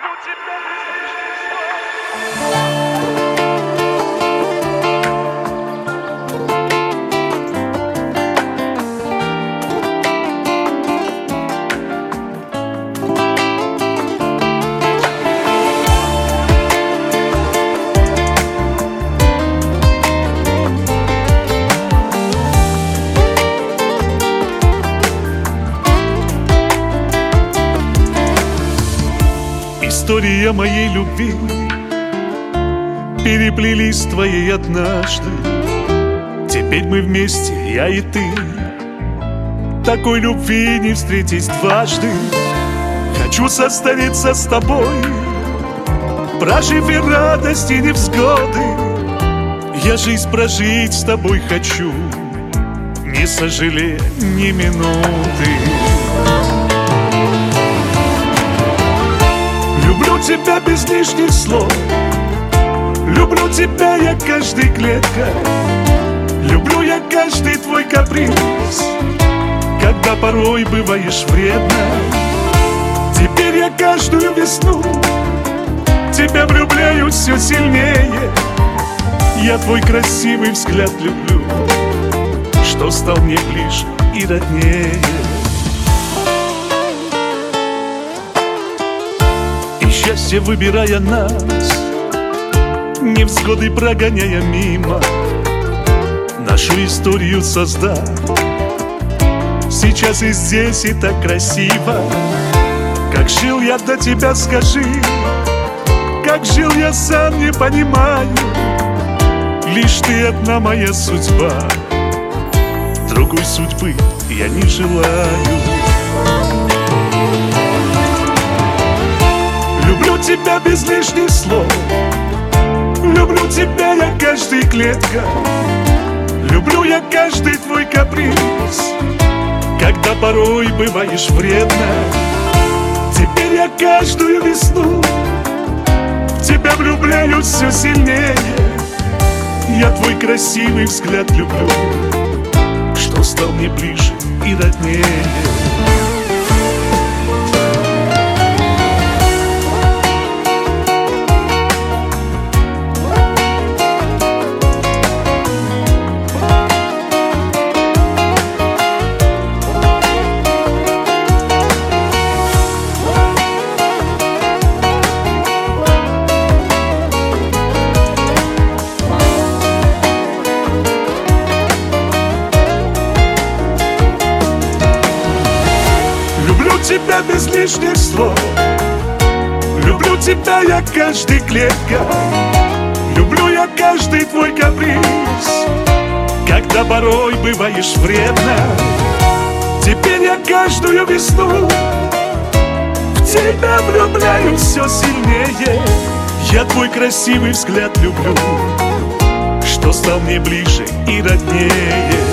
История моей любви переплелись с твоей однажды. Теперь мы вместе, я и ты. Такой любви не встретить дважды. Хочу состариться с тобой, прожив и радости, и невзгоды. Я жизнь прожить с тобой хочу, не сожалея ни минуты. Люблю тебя без лишних слов, люблю тебя я каждой клеткой, люблю я каждый твой каприз, когда порой бываешь вредно. Теперь я каждую весну тебя влюбляюсь все сильнее. Я твой красивый взгляд люблю, что стал мне ближе и роднее. Счастье выбирая нас, невзгоды прогоняя мимо, нашу историю создав. Сейчас и здесь, и так красиво. Как жил я до тебя, скажи, как жил я сам не понимаю. Лишь ты одна моя судьба, другой судьбы я не желаю. Люблю тебя без лишних слов, люблю тебя я каждой клеткой, люблю я каждый твой каприз, когда порой бываешь вредно. Теперь я каждую весну в тебя влюбляюсь все сильнее. Я твой красивый взгляд люблю, что стал мне ближе и роднее. Люблю тебя без лишних слов, люблю тебя я каждой клеткой, люблю я каждый твой каприз, когда порой бываешь вредно. Теперь я каждую весну в тебя влюбляюсь все сильнее. Я твой красивый взгляд люблю, что стал мне ближе и роднее.